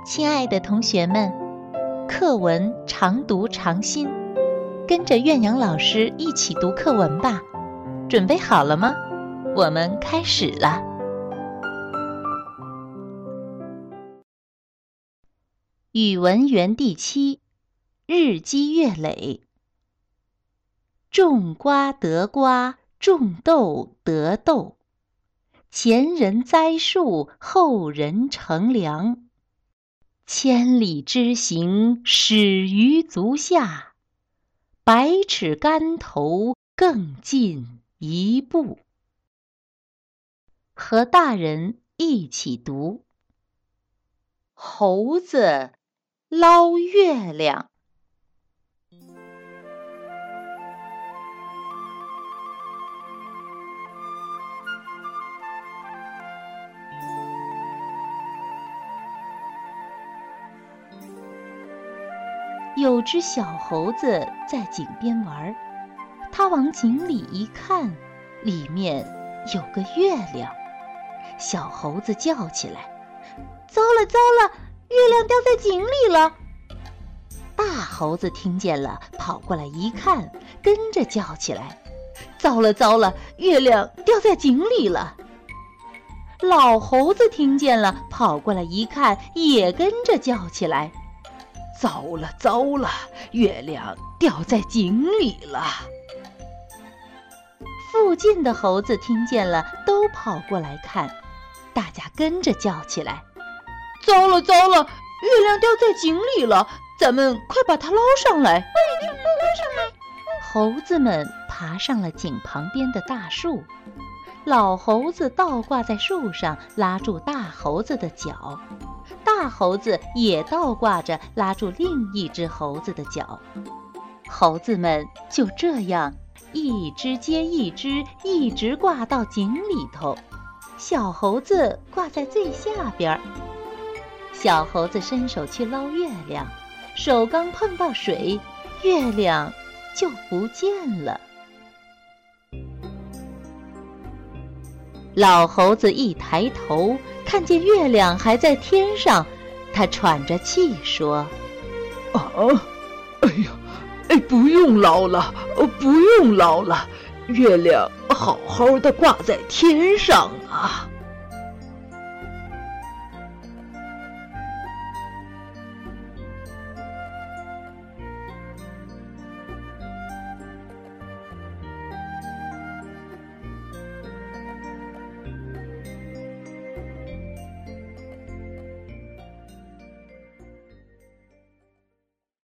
亲爱的同学们，课文常读常新，跟着岳阳老师一起读课文吧。准备好了吗？我们开始了。语文园地7，日积月累。种瓜得瓜，种豆得豆。前人栽树，后人乘凉。千里之行，始于足下。百尺竿头，更进一步。和大人一起读。猴子捞月亮。有只小猴子在井边玩，它往井里一看，里面有个月亮。小猴子叫起来：糟了糟了，月亮掉在井里了！大猴子听见了，跑过来一看，跟着叫起来：糟了糟了，月亮掉在井里了！老猴子听见了，跑过来一看，也跟着叫起来：糟了糟了，月亮掉在井里了！附近的猴子听见了，都跑过来看，大家跟着叫起来：糟了糟了，月亮掉在井里了，咱们快把它捞上来！猴子们爬上了井旁边的大树，老猴子倒挂在树上，拉住大猴子的脚，大猴子也倒挂着拉住另一只猴子的脚。猴子们就这样一只接一只，一直挂到井里头。小猴子挂在最下边。小猴子伸手去捞月亮，手刚碰到水，月亮就不见了。老猴子一抬头，看见月亮还在天上，他喘着气说： 不用捞了，不用捞了，月亮好好的挂在天上啊！